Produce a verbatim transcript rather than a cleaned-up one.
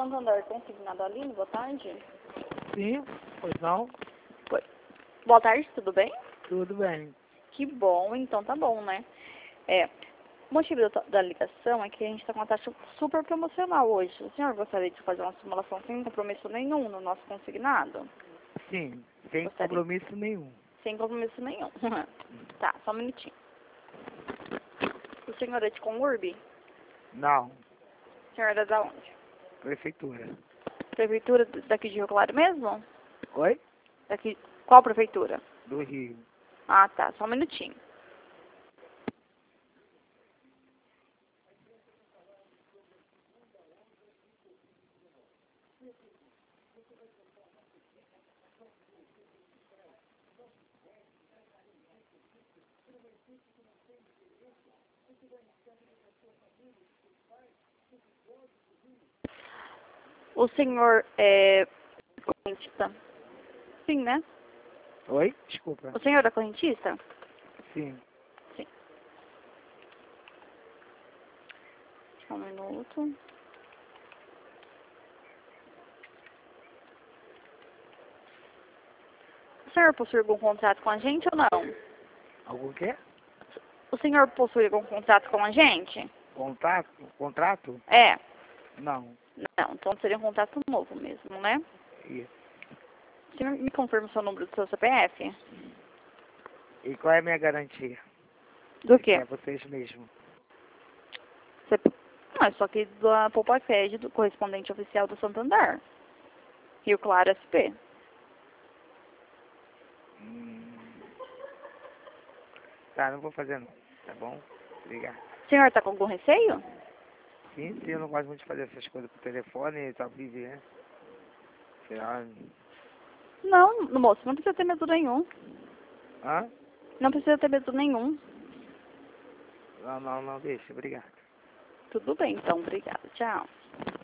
Santander consignado Aline, boa tarde. Sim, pois não? Oi. Boa tarde, tudo bem? Tudo bem. Que bom, então tá bom, né? É, o motivo da, da ligação é que a gente está com uma taxa super promocional hoje. O senhor gostaria de fazer uma simulação sem compromisso nenhum no nosso consignado? Sim, sem Gostaria. compromisso nenhum. Sem compromisso nenhum. Tá, só um minutinho. O senhor é de Conurb? Não, O senhor é da onde? prefeitura. Prefeitura daqui de Rio Claro mesmo? Oi? Daqui, qual prefeitura? Do Rio. Ah, tá, só um minutinho. O senhor é correntista? Sim, né? Oi? Desculpa. O senhor é correntista? Sim. Sim. Só um minuto. O senhor possui algum contrato com a gente ou não? Algum quê? O senhor possui algum contrato com a gente? Contrato? Contrato? É. Não. Não, então seria um contrato novo mesmo, né? Isso. O senhor me confirma o seu número do seu C P F? E qual é a minha garantia? Do Que quê? é vocês mesmos. C P... Não, é só que da Poupa Fed, do correspondente oficial do Santander. Rio Claro S P. Hum. Tá, não vou fazer não. Tá bom? Obrigado. O senhor tá com algum receio? Sim, sim, eu não gosto muito de fazer essas coisas por telefone, só vive, né? Sei lá. Não, moço, não precisa ter medo nenhum. Hã? Não precisa ter medo nenhum. Não, não, não, deixa, obrigado. Tudo bem, então. Obrigada. Tchau.